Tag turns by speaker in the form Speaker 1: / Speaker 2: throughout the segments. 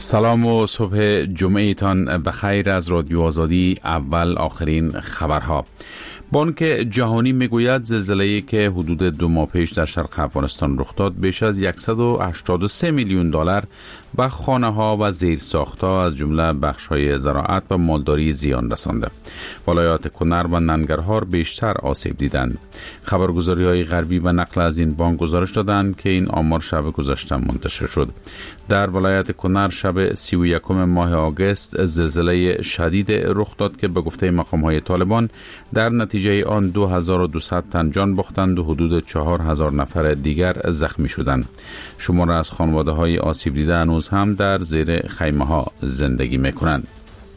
Speaker 1: سلام و صبح جمعه تان بخیر از رادیو آزادی. اول آخرین خبرها. بانک جهانی میگوید زلزله‌ای که حدود 2 ماه پیش در شرق افغانستان رخ داد بیش از $183 میلیون به خانه‌ها و زیرساخت‌ها از جمله بخش‌های زراعت و مالداری زیان رسانده. ولایات کنر و ننگرهار بیشتر آسیب دیدند. خبرگزاری‌های غربی و نقل از این بانک گزارش دادند که این آمار شب گذشته منتشر شد. در ولایت کنر شب 31 ماه آگوست زلزله شدید رخ داد که به گفته مقام‌های طالبان در نتیجه آن 2200 تن جان باختند و حدود 4000 نفر دیگر زخمی شدند. شمار از خانواده‌های آسیب دیده هنوز هم در زیر خیمه‌ها زندگی می‌کنند.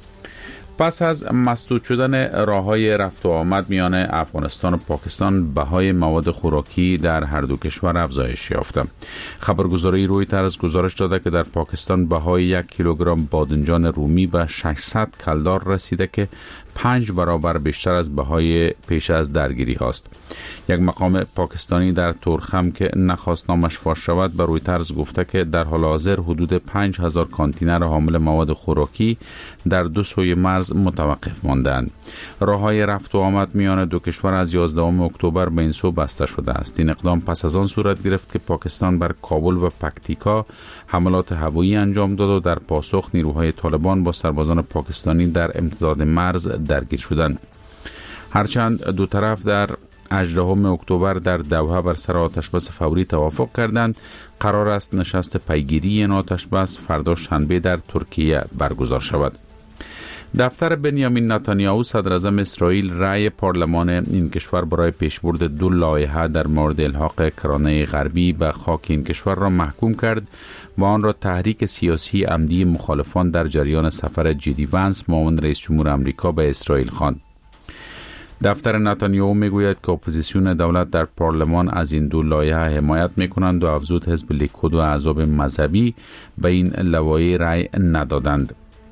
Speaker 1: پس از مسدود شدن راه‌های رفت و آمد میان افغانستان و پاکستان، بهای مواد خوراکی در هر دو کشور افزایش یافته. خبرگزاری رویترز گزارش داده که در پاکستان بهای 1 کیلوگرم بادنجان رومی به 600 کلدار رسیده که 5 برابر بیشتر از بهای پیش از درگیری هاست. یک مقام پاکستانی در تورخم که نخواست نامش فاش شود به رویترز گفته که در حال حاضر حدود 5000 کانتینر حامل مواد خوراکی در دو سوی مرز متوقف ماندند. راههای رفت و آمد میان دو کشور از 11 اکتبر به این سو بسته شده است. این اقدام پس از آن صورت گرفت که پاکستان بر کابل و پکتیکا حملات هوایی انجام داد و در پاسخ نیروهای طالبان با سربازان پاکستانی در امتداد مرز درگیر شدند. هرچند دو طرف در 18 اکتبر در دوحه بر سر آتشبس فوری توافق کردند، قرار است نشست پیگیری این آتشبس فردا شنبه در ترکیه برگزار شود. دفتر بنیامین نتانیاهو صدر اعظم اسرائیل رأی پارلمان این کشور برای پیشبرد 2 لایحه در مورد الحاق کرانه غربی به خاک این کشور را محکوم کرد و آن را تحریک سیاسی عمدی مخالفان در جریان سفر جی دی ونس معاون رئیس جمهور آمریکا به اسرائیل خواند. دفتر نتانیاهو میگوید که اپوزیسیون دولت در پارلمان از این 2 لایحه حمایت میکنند و افزود حزب لیکود و احزاب مذهبی به این لوایح رأی ندادند.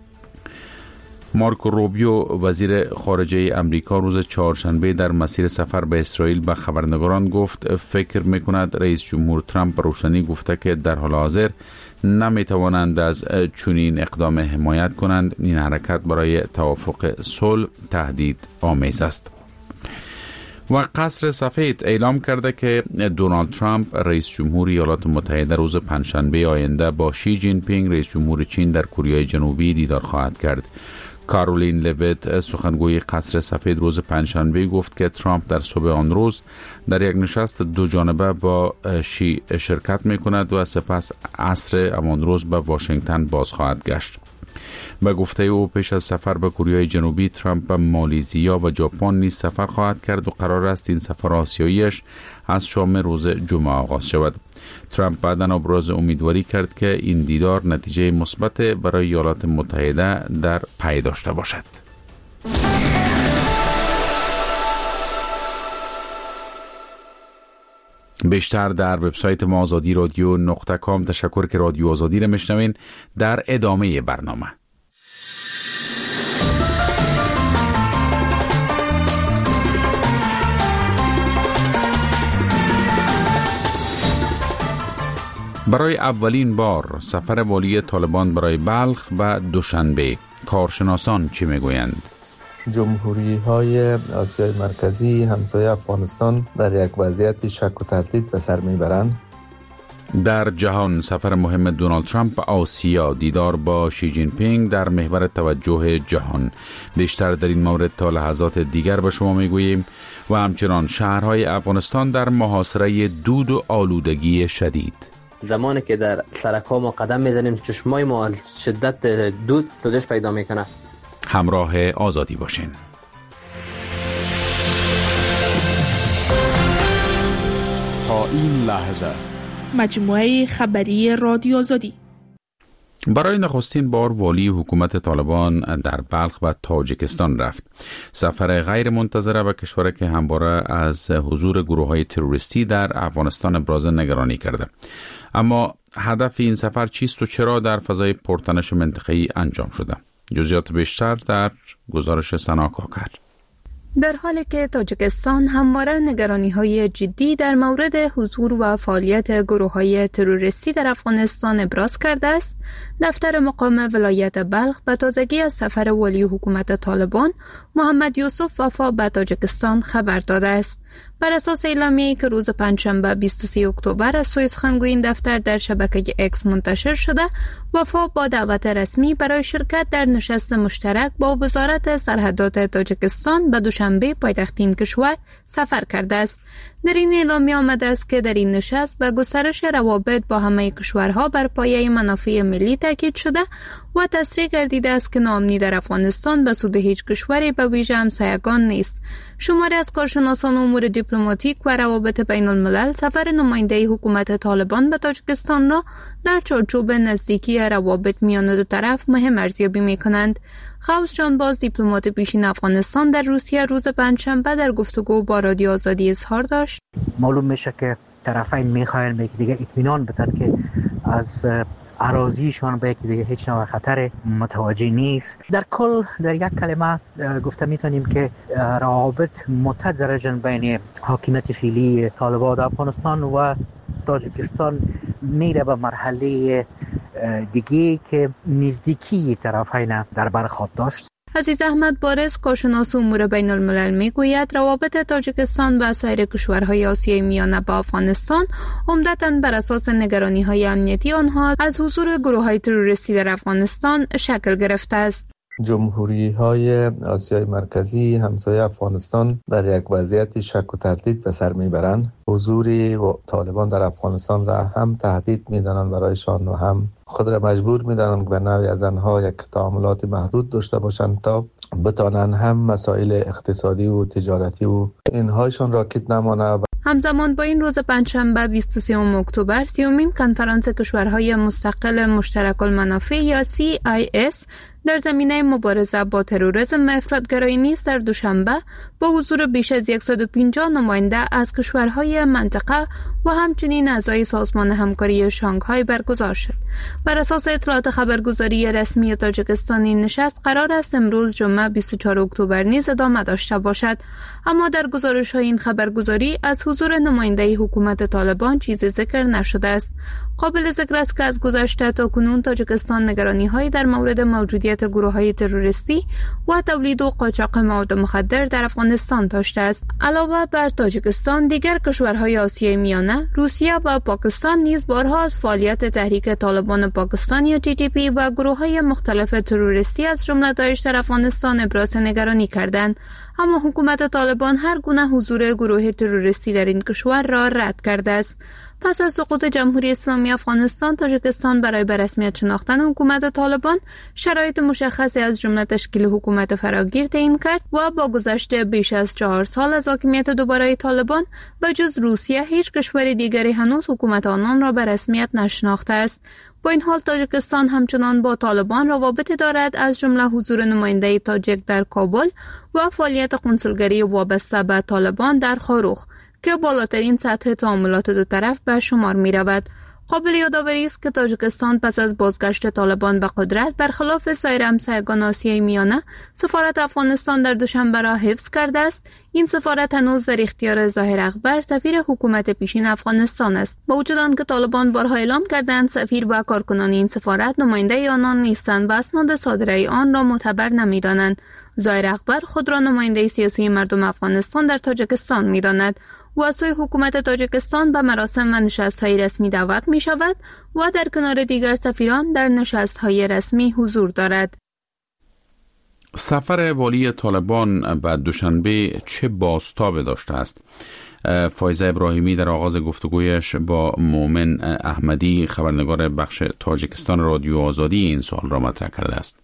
Speaker 1: مارکو روبیو وزیر خارجه امریکا روز چهارشنبه در مسیر سفر به اسرائیل به خبرنگاران گفت فکر میکند رئیس جمهور ترامپ روشنی گفته که در حال حاضر نمیتوانند از چنین اقدام حمایت کنند. این حرکت برای توافق صلح تهدید آمیز است. و قصر سفید اعلام کرده که دونالد ترامپ رئیس جمهور ایالات متحده روز پنجشنبه آینده با شی جین پینگ رئیس جمهور چین در کره جنوبی دیدار خواهد کرد. کارولین لویت سخنگوی قصر سفید روز پنجشنبه گفت که ترامپ در صبح آن روز در یک نشست 2 جانبه با شی شرکت می کند و سپس عصر همان روز به واشنگتن باز خواهد گشت. به گفته او پیش از سفر به کره جنوبی ترامپ به مالزیا و ژاپن نیز سفر خواهد کرد و قرار است این سفر آسیاییش از شام روز جمعه آغاز شود. ترامپ بعداً ابراز امیدواری کرد که این دیدار نتیجه مثبت برای ایالات متحده در پی داشته باشد. بیشتر در وبسایت ما azadiradyo.com. تشکر که رادیو آزادی را میشنوین. در ادامه برنامه برای اولین بار سفر والی طالبان برای بلخ و دوشنبه، کارشناسان چی میگویند؟
Speaker 2: جمهوری های آسیای مرکزی همسایه افغانستان در یک وضعیت شک و تردید به سر میبرند.
Speaker 1: در جهان سفر مهم دونالد ترامپ به آسیا، دیدار با شی جین پینگ در محور توجه جهان. بیشتر در این مورد تا لحظات دیگر به شما میگوییم. و همچنان شهرهای افغانستان در محاصره دود و آلودگی شدید.
Speaker 3: زمانی که در سرک‌ها ما قدم میزنیم چشمای ما شدت دود سوزش پیدا میکنه.
Speaker 1: همراه آزادی باشین.
Speaker 4: تا این لحظه
Speaker 5: مجموعه خبری رادیو آزادی.
Speaker 1: برای نخستین بار والی حکومت طالبان در بلخ و تاجیکستان رفت. سفر غیر منتظره به کشوری که همواره از حضور گروه‌های تروریستی در افغانستان ابراز نگرانی کرده. اما هدف این سفر چیست و چرا در فضای پرتنش منطقه‌ای انجام شده؟ جزئیات بیشتر در گزارش سنا کاکر.
Speaker 6: در حالی که تاجیکستان همواره نگرانی‌های جدی در مورد حضور و فعالیت گروه‌های تروریستی در افغانستان ابراز کرده است، دفتر مقام ولایت بلخ به تازگی از سفر ولی حکومت طالبان محمد یوسف وفا به تاجیکستان خبر داده است. بر اساس اعلامیه‌ای که روز پنجشنبه 23 اکتبر از سوی سخنگوی این دفتر در شبکه اکس منتشر شده، وفا با دعوت رسمی برای شرکت در نشست مشترک با وزارت سرحدات تاجیکستان به دوشنبه پایتخت این کشور سفر کرده است. در این اعلامیه آمده است که در این نشست به گسترش روابط با همه کشورها بر پایه منافع ملی تاکید شده و تصریح گردیده است که ناامنی در افغانستان به سود هیچ کشوری به ویژه همسایگان نیست. شماری از کارشناسان امور دیپلماتیک و روابط بین الملل سفر نماینده حکومت طالبان به تاجیکستان را در چارچوب نزدیکی روابط میان دو طرف مهم ارزیابی می‌کنند. غوث جانباز دیپلمات پیشین افغانستان در روسیه روز پنجشنبه در گفتگو با رادیو آزادی اظهار داشت:
Speaker 7: معلوم میشه که طرفین میخواین به دیگه اطمینان بدن که از اراضیشان به دیگه هیچ نوع خطر متوجه نیست. در کل در یک کلمه گفته میتونیم که روابط متدرجاً بین حاکمیت فعلی طالبان در افغانستان و تاجیکستان میره به مرحله دیگه که نزدیکی طرفین در بر خود داشت.
Speaker 6: عزیز احمد بارز کارشناس امور بین الملل میگوید روابط تاجیکستان و سایر کشورهای آسیای میانه با افغانستان عمدتاً بر اساس نگرانی‌های امنیتی آنها از حضور گروه‌های تروریستی در افغانستان شکل گرفته است.
Speaker 2: جمهوری‌های آسیای مرکزی همسایه افغانستان در یک وضعیت شک و تردید به سر میبرند. حضور طالبان در افغانستان را هم تهدید میدانند برایشان و هم خود را مجبور میدانند که به نوعی از آنها یک تعاملات محدود داشته باشند تا بتانند هم مسائل اقتصادی و تجارتی و اینهایشان راکد نمانه.
Speaker 6: همزمان با این روز پنجشنبه 23 اکتبر 30مین کنفرانس کشورهای مستقل مشترک المنافع یا CIS در زمینه مبارزه با تروریسم و افراطگرایی نیز در دوشنبه با حضور بیش از 150 نماینده از کشورهای منطقه و همچنین اعضای سازمان همکاری شانگهای برگزار شد. بر اساس اطلاعات خبرگزاری رسمی تاجیکستان این نشست قرار است امروز جمعه 24 اکتبر نیز ادامه داشته باشد، اما در گزارش‌های این خبرگزاری از حضور نماینده حکومت طالبان چیزی ذکر نشده است. قابل ذکر است که از گذشته تا کنون تاجیکستان نگرانی‌هایی در مورد موجودیت گروه‌های تروریستی و تولید و قاچاق مواد مخدر در افغانستان داشته است. علاوه بر تاجیکستان، دیگر کشورهای آسیای میانه، روسیه و پاکستان نیز بارها از فعالیت تحریک طالبان پاکستان یا TTP و گروه‌های مختلف تروریستی از جمله داعش در افغانستان ابراز نگرانی کردند، اما حکومت طالبان هر گونه حضور گروه تروریستی در این کشور را رد کرده است. پس از سقوط جمهوری اسلامی افغانستان، تاجیکستان برای به رسمیت شناختن حکومت طالبان شرایط مشخصی از جمله تشکیل حکومت فراگیر تعیین کرد و با گذشت بیش از 4 سال از حاکمیت دوباره طالبان به جز روسیه هیچ کشور دیگری هنوز حکومت آنان را به رسمیت نشناخته است. با این حال تاجیکستان همچنان با طالبان روابطی دارد، از جمله حضور نماینده تاجیک در کابل و فعالیت کنسولگری وابسته به طالبان در خاروخ که بالاترین سطح تعاملات دو طرف به شمار می رود. قابل یادآوری است که تاجیکستان پس از بازگشت طالبان به قدرت برخلاف سایر همسایگان آسیای میانه سفارت افغانستان در دوشنبه را حفظ کرده است. این سفارت هنوز در اختیار ظاهر اکبر سفیر حکومت پیشین افغانستان است. با وجود آنکه طالبان بارها اعلام کردند سفیر و کارکنان این سفارت نماینده آنان نیستند و اسناد صادره آن را معتبر نمی‌دانند، ظاهر اکبر خود را نماینده سیاسی مردم افغانستان در تاجیکستان می‌داند و از سوی حکومت تاجیکستان به مراسم و نشست‌های رسمی دعوت می‌شود و در کنار دیگر سفیران در نشست‌های رسمی حضور دارد.
Speaker 1: سفر والی طالبان به دوشنبه چه بازتابی داشته است؟ فایزه ابراهیمی در آغاز گفتگویش با مومن احمدی خبرنگار بخش تاجیکستان رادیو آزادی این سوال را مطرح کرده است.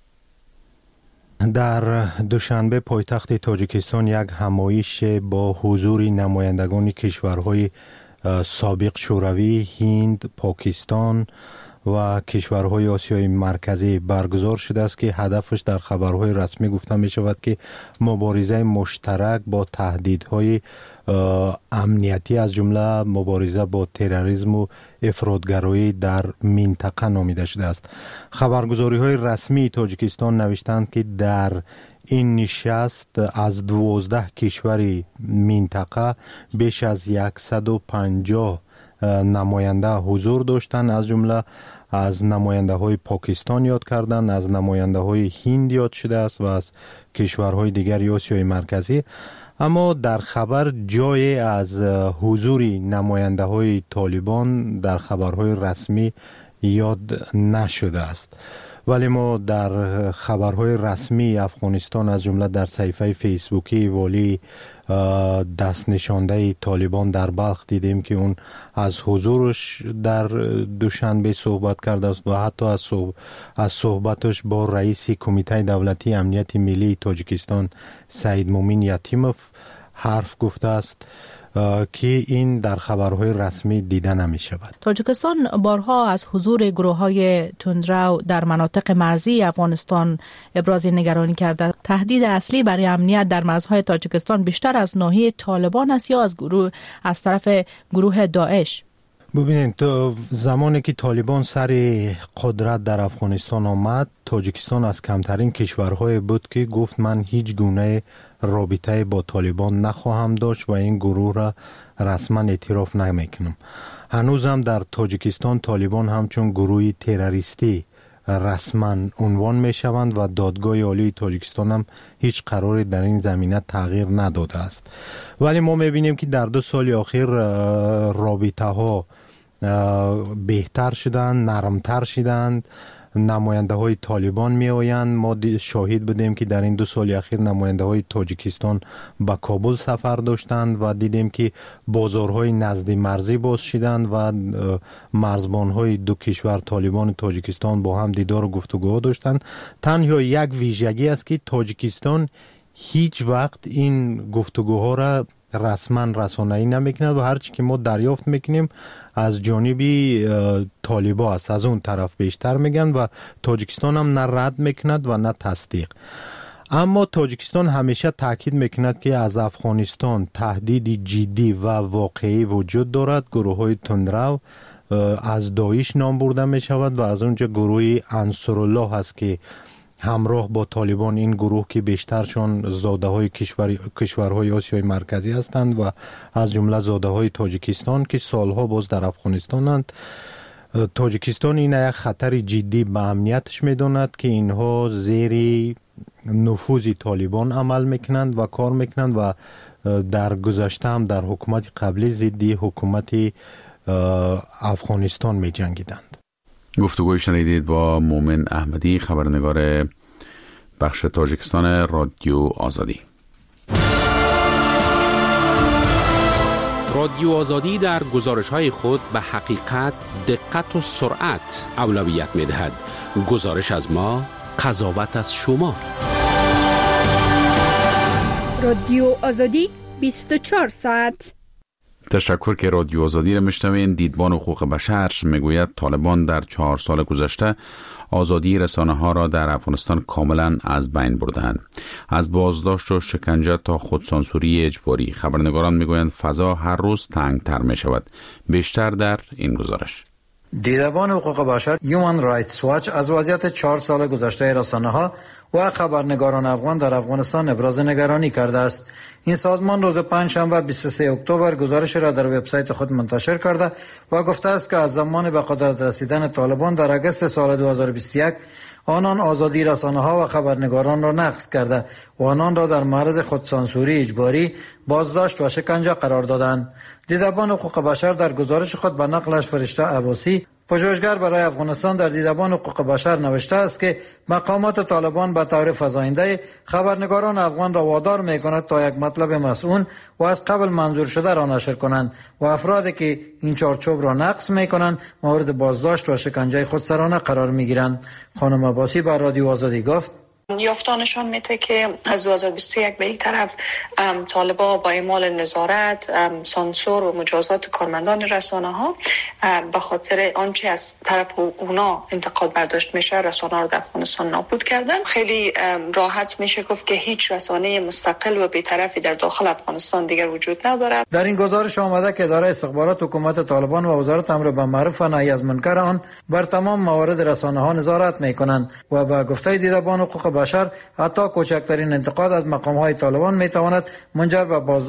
Speaker 8: در دوشنبه پایتخت تاجیکستان یک همایش با حضور نمایندگان کشورهای سابق شوروی، هند، پاکستان و کشورهای آسیای مرکزی برگزار شده است که هدفش در خبرهای رسمی گفته می شود که مبارزه مشترک با تهدیدهای امنیتی از جمله مبارزه با تروریسم و افراطگرایی در منطقه نامیده شده است. خبرگزاری‌های رسمی تاجیکستان نوشتند که در این نشست از 12 کشور منطقه بیش از 150 نماینده حضور داشتند. از جمله از نماینده های پاکستان یاد کردند، از نماینده های هند یاد شده است و از کشورهای دیگر آسیای مرکزی. اما در خبر جای از حضور نماینده های طالبان در خبرهای رسمی یاد نشده است، ولی ما در خبرهای رسمی افغانستان از جمله در صفحه فیسبوکی والی دست نشانده طالبان در بلخ دیدیم که اون از حضورش در دوشنبه صحبت کرده است و حتی از صحبتش با رئیس کمیته دولتی امنیت ملی تاجیکستان سعید مومین یتیموف حرف گفته است که این در خبرهای رسمی دیده نمی شود.
Speaker 9: تاجیکستان بارها از حضور گروه‌های تندرو در مناطق مرزی افغانستان ابراز نگرانی کرده. تهدید اصلی برای امنیت در مرزهای تاجیکستان بیشتر از ناحیه طالبان است یا از طرف گروه داعش؟
Speaker 8: ببینید، زمانی که طالبان سر قدرت در افغانستان آمد، تاجیکستان از کمترین کشورهای بود که گفت من هیچ گونه رابطه با طالبان نخواهم داشت و این گروه را رسما اعتراف نمیکنم. هنوز هم در تاجیکستان طالبان همچون گروهی تروریستی رسما عنوان می شوند و دادگاه عالی تاجیکستان هم هیچ قراری در این زمینه تغییر نداده است. ولی ما می بینیم که در 2 سال اخیر رابطه ها بهتر شدند، نرمتر شدند. نماینده های طالبان می آیند. ما شاهد بودیم که در این 2 سال اخیر نماینده های تاجیکستان به کابل سفر داشتند و دیدیم که بازارهای نزد مرزی باز شدند و مرزبان های 2 کشور طالبان و تاجیکستان با هم دیدار و گفتگو داشتند. تنها یک ویژگی است که تاجیکستان هیچ وقت این گفتگوها را رسما رسانه‌ای نمیکنه و هرچی که ما دریافت میکنیم از جانبی طالبا است، از اون طرف بیشتر میگن و تاجیکستان هم نه رد میکند و نه تصدیق. اما تاجیکستان همیشه تاکید میکند که از افغانستان تهدید جدی و واقعی وجود دارد. گروه های تندرو از داعش نام برده میشود و از اونجا گروه انصارالله هست که همراه با طالبان، این گروه که بیشترشون زاده های کشورهای آسیای مرکزی هستند و از جمله زاده های تاجیکستان که سالها باز در افغانستانند. تاجیکستان این یک خطر جدی به امنیتش میداند که اینها زیر نفوذ طالبان عمل میکنند و کار میکنند و در گذشته هم در حکومت قبلی ضد حکومت افغانستان میجنگیدند.
Speaker 1: گفتگوی شنیدید با مومن احمدی، خبرنگار بخش تاجیکستان رادیو آزادی.
Speaker 10: رادیو آزادی در گزارش‌های خود به حقیقت، دقت و سرعت اولویت می‌دهد. گزارش از ما، قضاوت از شما.
Speaker 6: رادیو آزادی 24 ساعت.
Speaker 1: تشکر که رادیو آزادی را میشنوین. دیدبان حقوق بشر میگوید طالبان در 4 سال گذشته آزادی رسانه ها را در افغانستان کاملا از بین بردند. از بازداشت و شکنجه تا خودسانسوری اجباری. خبرنگاران میگویند فضا هر روز تنگتر می شود. بیشتر در این گزارش.
Speaker 11: دیدبان حقوق بشر هیومن رایتس واچ از وضعیت 4 سال گذشته رسانه‌ها و خبرنگاران افغان در افغانستان ابراز نگرانی کرده است. این سازمان روز پنجشنبه 23 اکتبر گزارش را در وبسایت خود منتشر کرده و گفته است که از زمان به قدرت رسیدن طالبان در اگست سال 2021 آنان آزادی رسانه‌ها و خبرنگاران را نقض کرده و آنان را در معرض خودسانسوری اجباری، بازداشت و شکنجه قرار دادند. دیدبان حقوق بشر در گزارش خود به نقلش فرشته عباسی، پژوهشگر برای افغانستان، در دیدبان حقوق بشر نوشته است که مقامات طالبان به طور فزاینده خبرنگاران افغان را وادار می‌کند تا یک مطلب مسئول و از قبل منظور شده را نشر کنند و افرادی که این چارچوب را نقض می‌کنند مورد بازداشت و شکنجه خودسرانه قرار می‌گیرند. خانم عباسی به رادیو آزادی گفت:
Speaker 12: یافته‌ها نشان میده که از 2021 به یک طرف طالبان با اعمال نظارت، سانسور و مجازات کارمندان رسانه‌ها به خاطر آنچه از طرف اونا انتقاد برداشت میشه رسانه‌ها رو در افغانستان نابود کردن. خیلی راحت میشه گفت که هیچ رسانه مستقل و بی‌طرفی در داخل افغانستان دیگر وجود نداره.
Speaker 11: در این گزارش آمده که اداره استخبارات حکومت طالبان و وزارت امر بالمعروف و نهی از منکر آن بر تمام موارد رسانه‌ها نظارت میکنند و به گفته دیدبان حقوق بشر حتی کوچکترین انتقاد از مقام‌های طالبان میتواند منجر به